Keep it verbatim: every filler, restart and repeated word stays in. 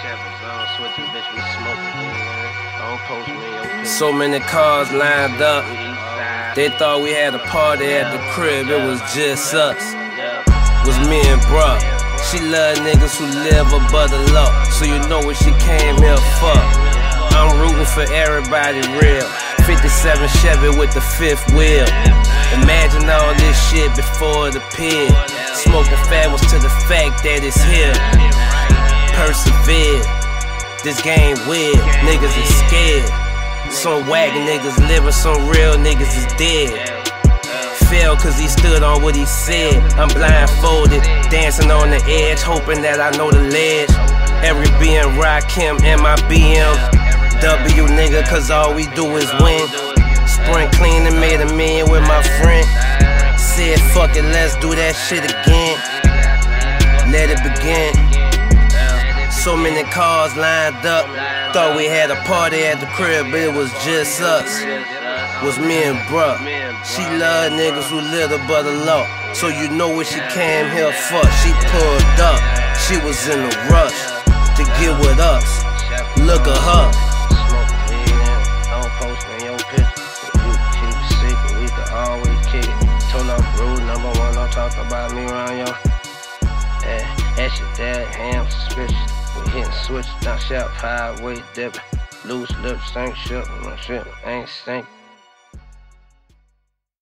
So many cars lined up. They thought we had a party at the crib, it was just us. Was me and bruh. She love niggas who live above the law, so you know what she came here for. I'm rooting for everybody real. fifty-seven Chevy with the fifth wheel. Imagine all this shit before the pin. Smoking fat was to the fact that it's here. Persevere. This game weird. Niggas is scared. Some wagon niggas living, some real niggas is dead. Fell cause he stood on what he said. I'm blindfolded, dancing on the edge, hoping that I know the ledge. Every B M Rakim and my B M W nigga, cause all we do is win. Sprint clean and made a million with my friend. Said fuck it, let's do that shit again. Let it begin. So many cars lined up. Thought we had a party at the crib, but it was just us. Was me and bruh. She love niggas who live above the law, so you know what she came here for. She pulled up, she was in a rush to get with us. Look at her. Talk about me around yo. Yeah, that shit that ham suspicious. We hitting switch, not shelf, highway dipping. Loose lips, sink shit, my shit ain't stink.